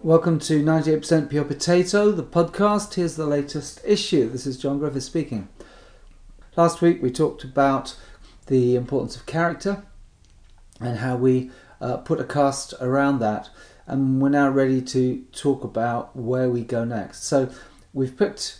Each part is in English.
Welcome to 98% Pure Potato, the podcast. Here's the latest issue. This is John Griffiths speaking. Last week we talked about the importance of character and how we put a cast around that, and we're now ready to talk about where we go next. So we've got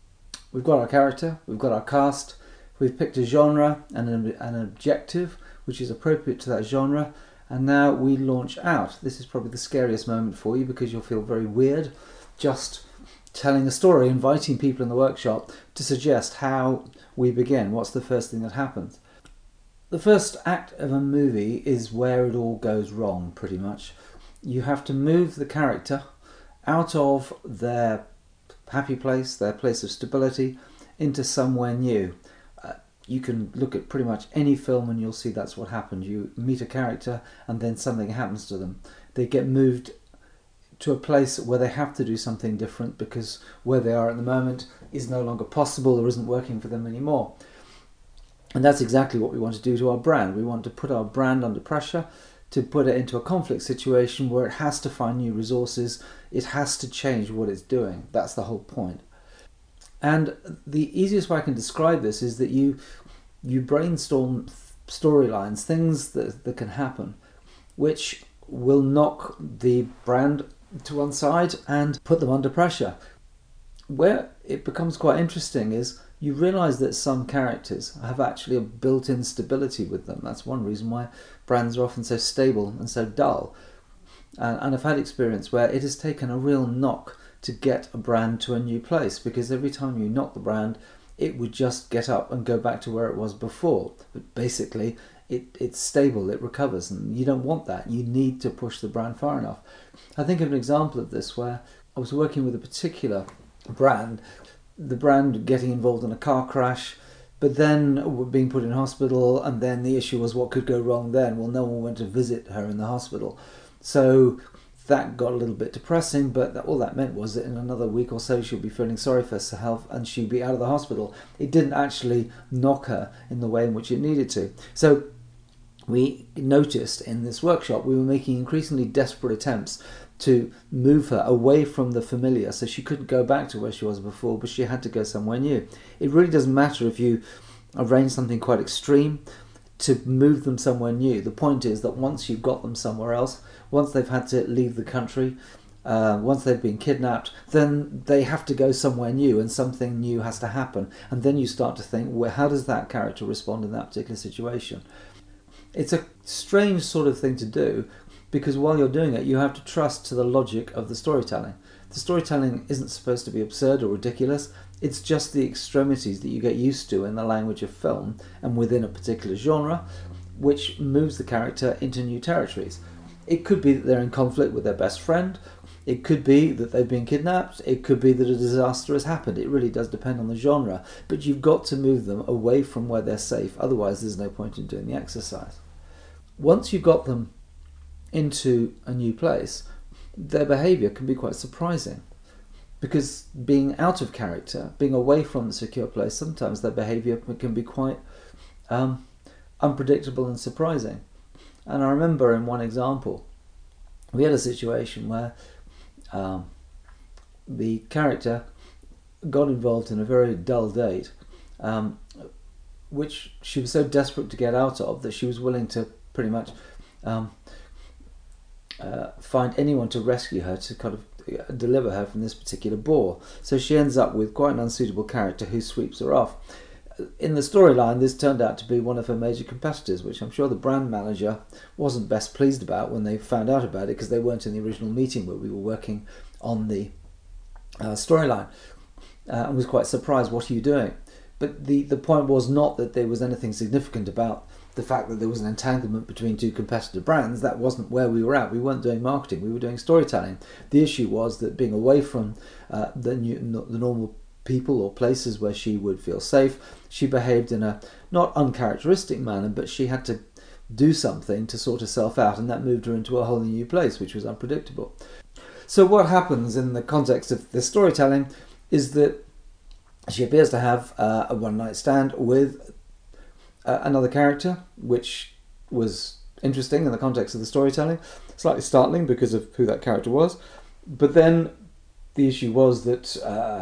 our character, we've got our cast, we've picked a genre and an objective which is appropriate to that genre. And now we launch out. This is probably the scariest moment for you because you'll feel very weird just telling a story, inviting people in the workshop to suggest how we begin. What's the first thing that happens? The first act of a movie is where it all goes wrong, pretty much. You have to move the character out of their happy place, their place of stability, into somewhere new. You can look at pretty much any film and you'll see that's what happened. You meet a character and then something happens to them. They get moved to a place where they have to do something different because where they are at the moment is no longer possible or isn't working for them anymore. And that's exactly what we want to do to our brand. We want to put our brand under pressure, to put it into a conflict situation where it has to find new resources. It has to change what it's doing. That's the whole point. And the easiest way I can describe this is that you brainstorm storylines, things that can happen, which will knock the brand to one side and put them under pressure. Where it becomes quite interesting is you realise that some characters have actually a built-in stability with them. That's one reason why brands are often so stable and so dull. And I've had experience where it has taken a real knock to get a brand to a new place, because every time you knock the brand, it would just get up and go back to where it was before. But basically, it's stable, it recovers, and you don't want that. You need to push the brand far enough. I think of an example of this where I was working with a particular brand, the brand getting involved in a car crash, but then being put in hospital, and then the issue was what could go wrong then? Well, no one went to visit her in the hospital. So that got a little bit depressing, but all that meant was that in another week or so she'll be feeling sorry for herself and she'd be out of the hospital. It didn't actually knock her in the way in which it needed to. So we noticed in this workshop we were making increasingly desperate attempts to move her away from the familiar, so she couldn't go back to where she was before, but she had to go somewhere new. It really doesn't matter if you arrange something quite extreme to move them somewhere new. The point is that once you've got them somewhere else, once they've had to leave the country, once they've been kidnapped, then they have to go somewhere new and something new has to happen. And then you start to think, well, how does that character respond in that particular situation? It's a strange sort of thing to do, because while you're doing it, you have to trust to the logic of the storytelling. The storytelling isn't supposed to be absurd or ridiculous. It's just the extremities that you get used to in the language of film and within a particular genre, which moves the character into new territories. It could be that they're in conflict with their best friend. It could be that they've been kidnapped. It could be that a disaster has happened. It really does depend on the genre. But you've got to move them away from where they're safe. Otherwise, there's no point in doing the exercise. Once you've got them into a new place, their behaviour can be quite surprising. Because being out of character, being away from the secure place, sometimes their behaviour can be quite unpredictable and surprising. And I remember in one example, we had a situation where the character got involved in a very dull date, which she was so desperate to get out of that she was willing to pretty much find anyone to rescue her, to kind of deliver her from this particular bore. So she ends up with quite an unsuitable character who sweeps her off. In the storyline, this turned out to be one of her major competitors, which I'm sure the brand manager wasn't best pleased about when they found out about it, because they weren't in the original meeting where we were working on the storyline, and was quite surprised, what are you doing? But the point was not that there was anything significant about the fact that there was an entanglement between two competitor brands. That wasn't where we were at. We weren't doing marketing, we were doing storytelling. The issue was that being away from the normal people or places where she would feel safe, she behaved in a not uncharacteristic manner, but she had to do something to sort herself out, and that moved her into a whole new place, which was unpredictable. So what happens in the context of this storytelling is that she appears to have a one-night stand with another character, which was interesting in the context of the storytelling, slightly startling because of who that character was. But then the issue was that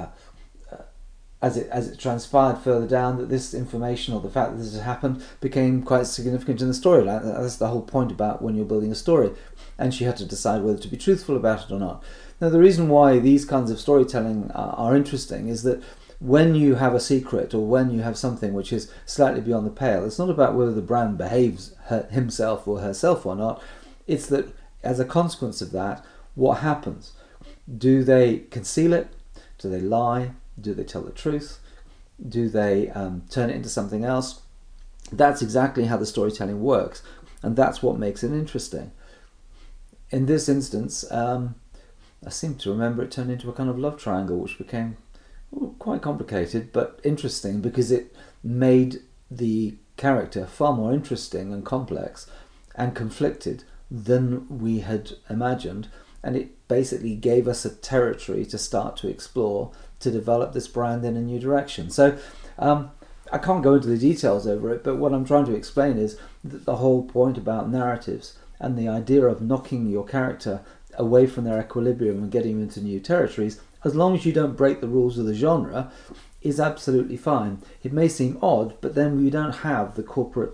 as it transpired further down, that this information, or the fact that this had happened, became quite significant in the storyline. That's the whole point about when you're building a story. And she had to decide whether to be truthful about it or not. Now, the reason why these kinds of storytelling are interesting is that when you have a secret, or when you have something which is slightly beyond the pale, it's not about whether the brand behaves himself or herself or not. It's that as a consequence of that, what happens? Do they conceal it? Do they lie? Do they tell the truth? Do they turn it into something else? That's exactly how the storytelling works, and that's what makes it interesting. In this instance, I seem to remember it turned into a kind of love triangle, which became quite complicated but interesting, because it made the character far more interesting and complex and conflicted than we had imagined, and it basically gave us a territory to start to explore, to develop this brand in a new direction. So I can't go into the details over it, but what I'm trying to explain is that the whole point about narratives and the idea of knocking your character away from their equilibrium and getting them into new territories, as long as you don't break the rules of the genre, is absolutely fine. It may seem odd, but then we don't have the corporate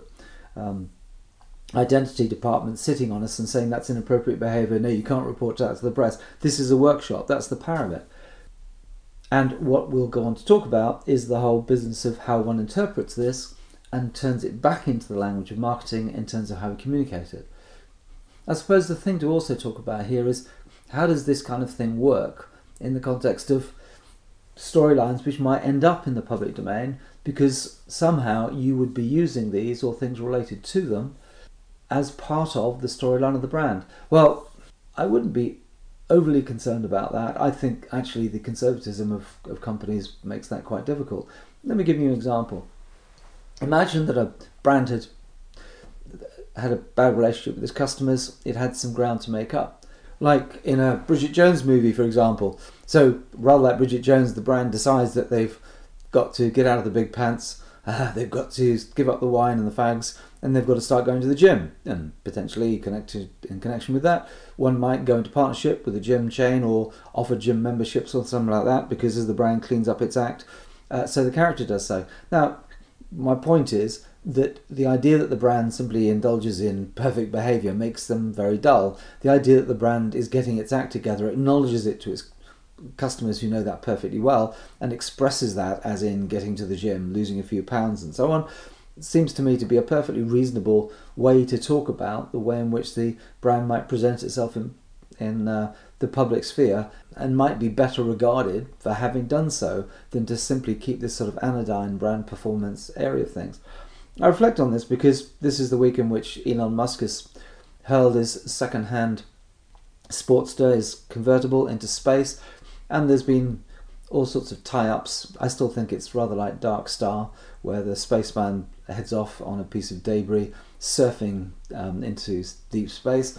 identity department sitting on us and saying that's inappropriate behaviour, no, you can't report that to the press. This is a workshop. That's the power of it. And what we'll go on to talk about is the whole business of how one interprets this and turns it back into the language of marketing in terms of how we communicate it. I suppose the thing to also talk about here is, how does this kind of thing work in the context of storylines which might end up in the public domain, because somehow you would be using these, or things related to them, as part of the storyline of the brand. Well, I wouldn't be overly concerned about that. I think actually the conservatism of companies makes that quite difficult. Let me give you an example. Imagine that a brand had a bad relationship with its customers. It had some ground to make up, like in a Bridget Jones movie, for example. So rather like Bridget Jones, the brand decides that they've got to get out of the big pants, they've got to give up the wine and the fags, and they've got to start going to the gym. And potentially in connection with that, one might go into partnership with a gym chain or offer gym memberships or something like that, because as the brand cleans up its act, so the character does so. Now, my point is that the idea that the brand simply indulges in perfect behaviour makes them very dull. The idea that the brand is getting its act together, acknowledges it to its customers who know that perfectly well, and expresses that as in getting to the gym, losing a few pounds and so on, seems to me to be a perfectly reasonable way to talk about the way in which the brand might present itself in the public sphere, and might be better regarded for having done so than to simply keep this sort of anodyne brand performance area of things. I reflect on this because this is the week in which Elon Musk has hurled his second-hand Sportster, his convertible, into space, and there's been all sorts of tie-ups. I still think it's rather like Dark Star, where the spaceman heads off on a piece of debris, surfing into deep space.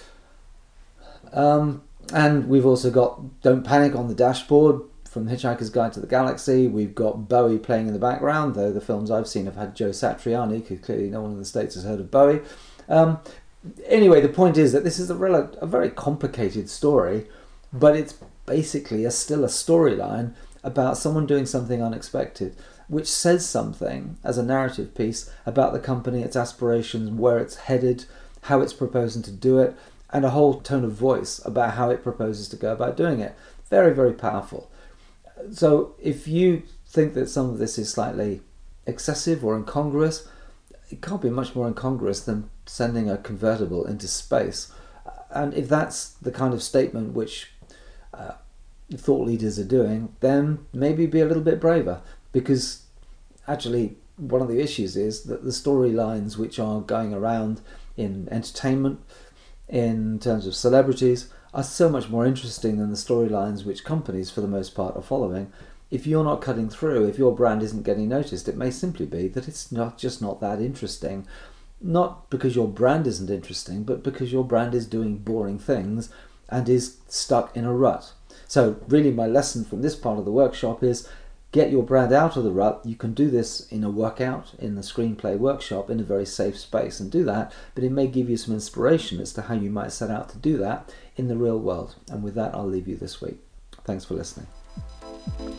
And we've also got Don't Panic on the dashboard from Hitchhiker's Guide to the Galaxy. We've got Bowie playing in the background, though the films I've seen have had Joe Satriani, because clearly no one in the States has heard of Bowie. Anyway, the point is that this is a very complicated story, but it's basically still a storyline about someone doing something unexpected, which says something as a narrative piece about the company, its aspirations, where it's headed, how it's proposing to do it, and a whole tone of voice about how it proposes to go about doing it. Very, very powerful. So if you think that some of this is slightly excessive or incongruous, it can't be much more incongruous than sending a convertible into space. And if that's the kind of statement which thought leaders are doing, then maybe be a little bit braver, because actually one of the issues is that the storylines which are going around in entertainment, in terms of celebrities, are so much more interesting than the storylines which companies for the most part are following. If you're not cutting through, if your brand isn't getting noticed, it may simply be that it's not that interesting. Not because your brand isn't interesting, but because your brand is doing boring things and is stuck in a rut. So really my lesson from this part of the workshop is, get your brand out of the rut, you can do this in a workout, in the screenplay workshop, in a very safe space, and do that, but it may give you some inspiration as to how you might set out to do that in the real world. And with that, I'll leave you this week. Thanks for listening.